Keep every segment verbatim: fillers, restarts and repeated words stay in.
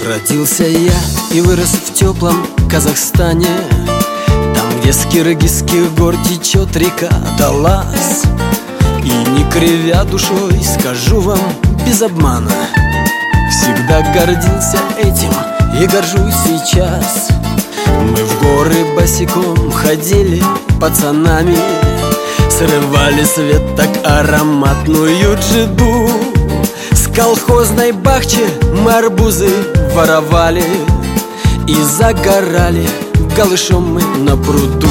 Родился я и вырос в теплом Казахстане, там, где с киргизских гор течет река Талас. И не кривя душой, скажу вам без обмана, всегда гордился этим и горжусь сейчас. Мы в горы босиком ходили пацанами, срывали с веток ароматную джиду. С колхозной бахчи мы арбузы воровали и загорали голышом мы на пруду.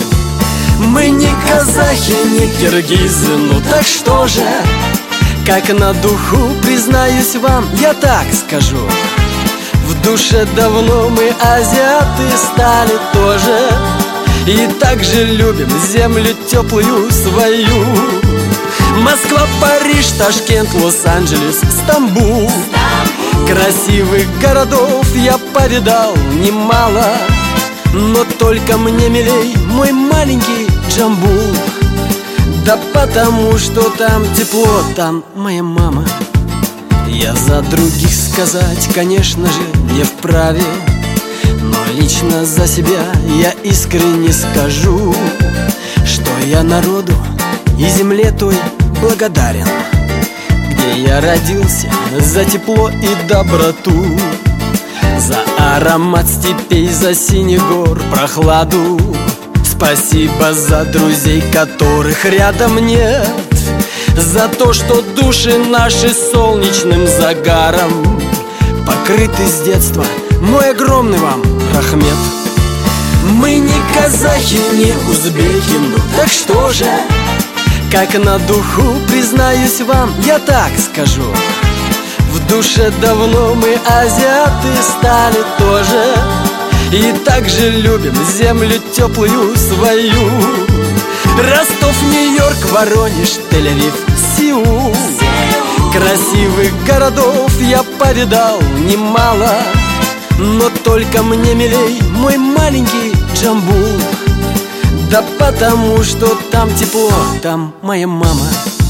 Мы не казахи, не киргизы, ну так что же? Как на духу, признаюсь вам, я так скажу: в душе давно мы азиаты стали тоже, и так же любим землю теплую свою. Москва, Париж, Ташкент, Лос-Анджелес, Стамбул. Красивых городов я повидал немало, но только мне милей мой маленький Джамбул. Да потому что там тепло, там моя мама. Я за других сказать, конечно же, не вправе, но лично за себя я искренне скажу, что я народу и земле той благодарен, где я родился, за тепло и доброту, за аромат степей, за синий гор прохладу. Спасибо за друзей, которых рядом нет, за то, что души наши солнечным загаром покрыты с детства. Мой огромный вам рахмет. Мы не казахи, не узбеки, ну так что же? Как на духу, признаюсь вам, я так скажу: в душе давно мы азиаты стали тоже, и так же любим землю теплую свою. Ростов, Нью-Йорк, Воронеж, Тель-Авив, Сеул. Красивых городов я повидал немало, но только мне милей мой маленький Джамбул. Да потому что там тепло, там моя мама.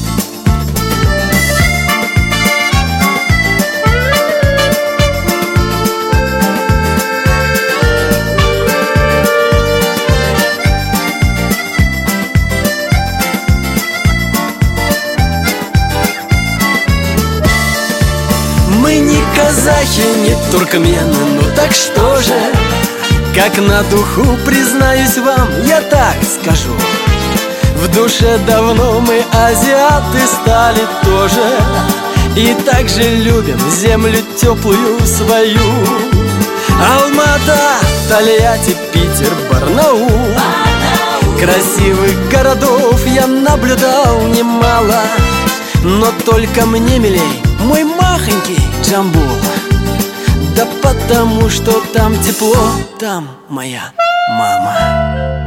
Мы не казахи, не туркмены, ну так что же? Как на духу, признаюсь вам, я так скажу: в душе давно мы азиаты стали тоже, и так же любим землю теплую свою. Алмата, Тольятти, Питер, Барнаул. Красивых городов я наблюдал немало, но только мне милей мой махонький Джамбул. Да потому что там тепло, там моя мама.